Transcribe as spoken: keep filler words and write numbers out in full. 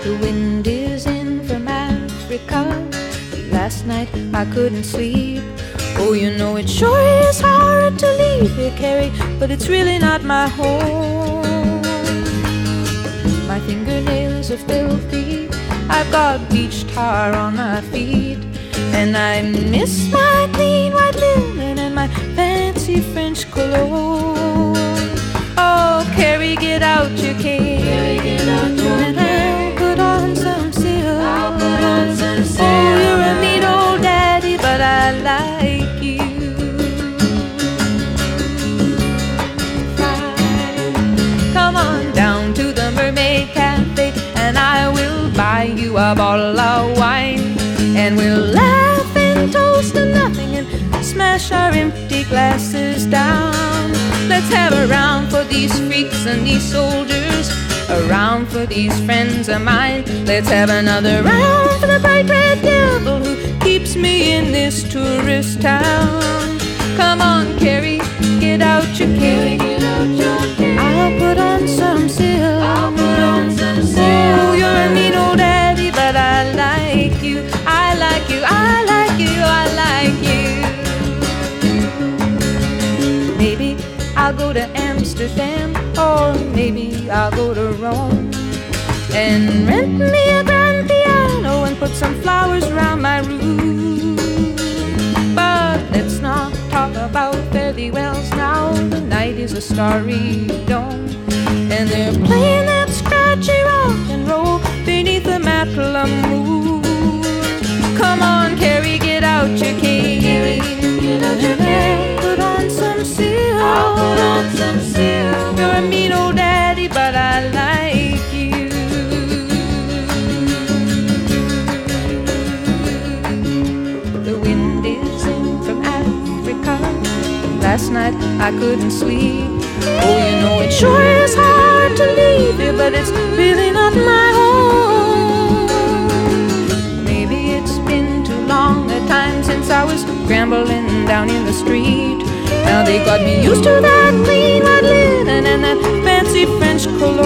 The wind is in from Africa. Last night I couldn't sleep. Oh, you know it sure is hard to leave here, Carrie, but it's really not my home. My fingernails are filthy, I've got beach tar on my feet, and I miss my clean white linen and my fancy French cologne. Oh, Carrie, get out your cane, Carrie, get out your and I'll put on some silk. I'll put on some silk. Oh, you're a neat old daddy, but I like you. Fine. Come on down to the Mermaid Cafe, and I will buy you a bottle of wine, and we'll laugh and toast to nothing and smash our empty glasses down. Let's have a round for these freaks and these soldiers, a round for these friends of mine. Let's have another round for the bright red devil who keeps me in this tourist town. Come on, Carrie, get out your cane. I'll put on some silk. I'll put on some silk. Oh, you're a neat old daddy, but I like you. I like you. I like you. I like you. Maybe I'll go to Amsterdam, or maybe I'll go to Rome, and rent me a grand piano and put some flowers around my room. But let's not talk about fairy wells now. The night is a starry dome, and they're playing that scratchy rock and roll beneath the Matla moon. Come on, Carrie, get out your cane. Get out your cane. Put on some silk. I'll put on some silk. You're a mean old daddy, but I like you. The wind is in from Africa. Last night I couldn't sleep. Oh, you know it sure is hard to leave here, but it's really not my home. Maybe it's been too long a time since I was scrambling down in the street. Now they got me used to that clean white linen and that fancy French cologne.